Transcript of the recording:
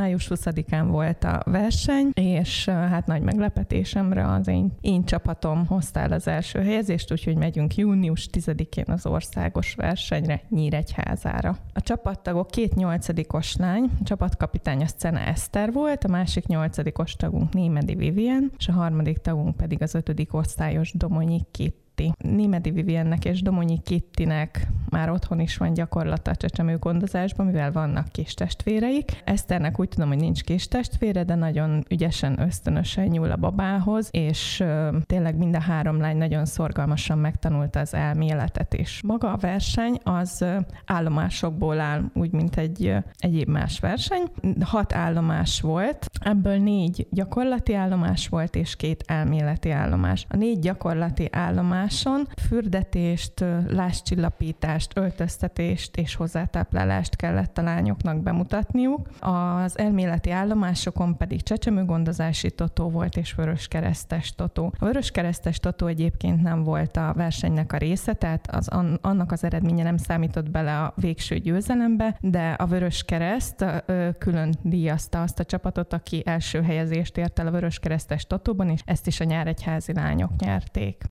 május 20-án volt a verseny, és hát nagy meglepetésemre az én csapatom hozta el az első helyezést, úgyhogy megyünk június 10-én az országos versenyre Nyíregyházára. A csapattagok 2 8-os lány, a csapatkapitány a Szcena Eszter volt, a másik 8-os tagunk Némedi Vivien, és a harmadik tagunk pedig az 5. osztályos Domonyi Kitti. Némedi Viviennek és Domonyi Kittinek már otthon is van gyakorlata a csecsemőgondozásban, mivel vannak kis testvéreik. Eszternek úgy tudom, hogy nincs kis testvére, de nagyon ügyesen, ösztönösen nyúl a babához, és tényleg mind a 3 lány nagyon szorgalmasan megtanulta az elméletet is. Maga a verseny az állomásokból áll, úgy, mint egy egyéb más verseny. 6 állomás volt, ebből 4 gyakorlati állomás volt, és 2 elméleti állomás. A 4 gyakorlati állomáson fürdetést, lázcsillapítást, öltöztetést és hozzátáplálást kellett a lányoknak bemutatniuk. Az elméleti állomásokon pedig csecsemőgondozási totó volt és vöröskeresztes totó. A vöröskeresztes totó egyébként nem volt a versenynek a része, tehát annak az eredménye nem számított bele a végső győzelembe, de a Vöröskereszt külön díjazta azt a csapatot, aki első helyezést ért el a vöröskeresztes totóban, és ezt is a nyíregyházi lányok nyerték.